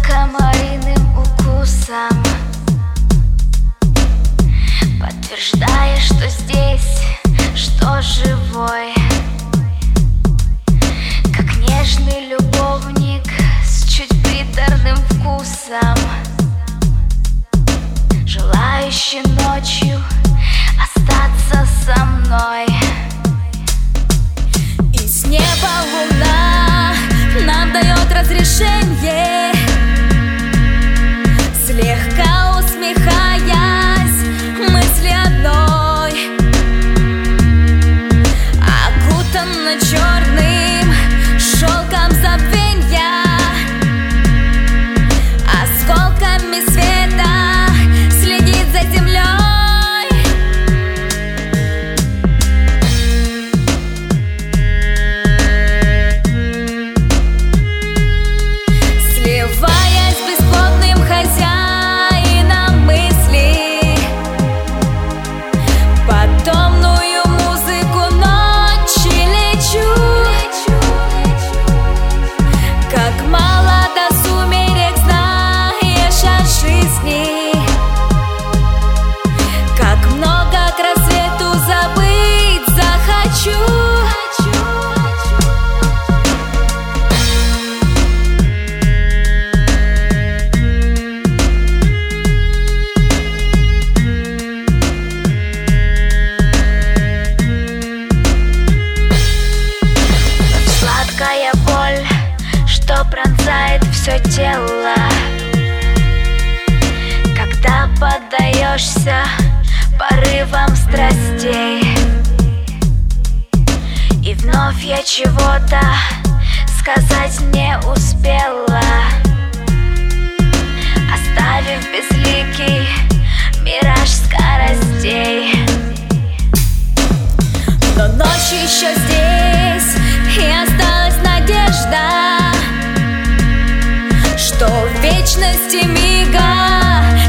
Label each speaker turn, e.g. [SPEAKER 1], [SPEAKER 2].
[SPEAKER 1] комариным укусом, подтверждая, что здесь, что живой, как нежный любовник с чуть приторным вкусом, желающий ночью остаться со мной.
[SPEAKER 2] Из неба луна нам дает разрешение, слегка усмехаясь мысли одной, окутанно черным шелком забвенья, осколками света следит за землей. Сливаясь с бесплотным хозяином мысли, под томную музыку ночи лечу. Как мало до сумерек знаешь о жизни, как много к рассвету забыть захочу.
[SPEAKER 1] Сладкая боль, что пронзает все тело, когда поддаешься порывам страстей. И вновь я чего-то сказать не успела, оставив безликий мираж скоростей.
[SPEAKER 2] Но ночь еще здесь, и осталась надежда, что в вечности мига